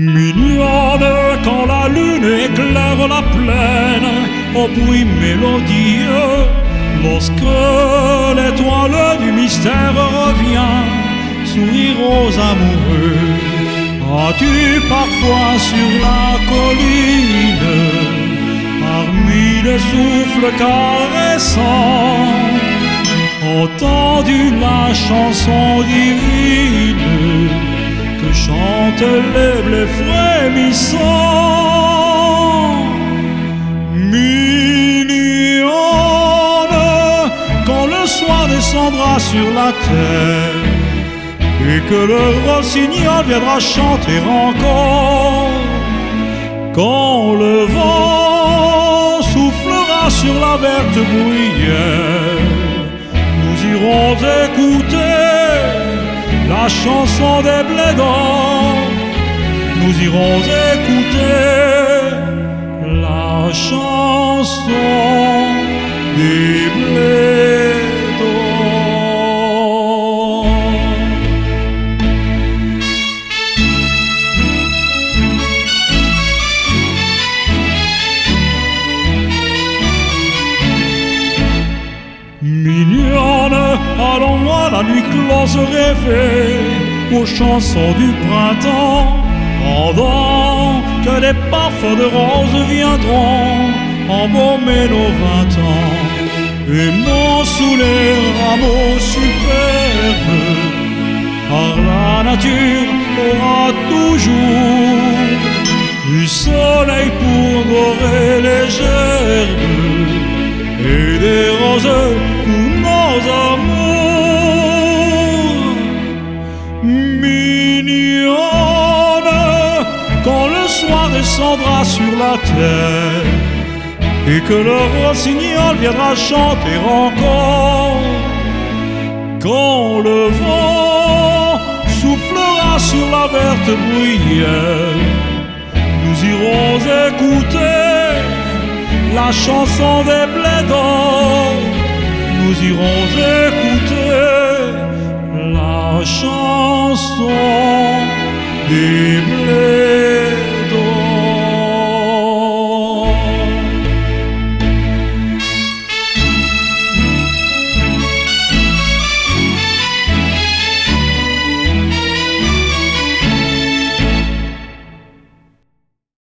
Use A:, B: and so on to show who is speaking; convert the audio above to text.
A: Mignonne quand la lune éclaire la plaine au bruit mélodieux, lorsque l'étoile du mystère revient sourire aux amoureux. As-tu parfois sur la colline, parmi les souffles caressants, entendu la chanson divine que chantent les blés frémissants? Mignonne, quand le soir descendra sur la terre et que le rossignol viendra chanter encore, quand le vent soufflera sur la verte bruyère, nous irons écouter la chanson des blés d'or. Nous irons écouter la chanson des blés d'or. Mignonne, allons à la nuit close rêver aux chansons du printemps, pendant que des parfums de roses viendront embaumer nos 20 ans. Aimons sous les rameaux superbes, par la nature aura toujours du soleil pour dorer les gerbes et des roses pour nos amours. Mignonne, quand le soir descendra sur la terre et que le rossignol viendra chanter encore, quand le vent soufflera sur la verte bruyère, nous irons écouter la chanson des blés d'or. Nous irons écouter la chanson des blés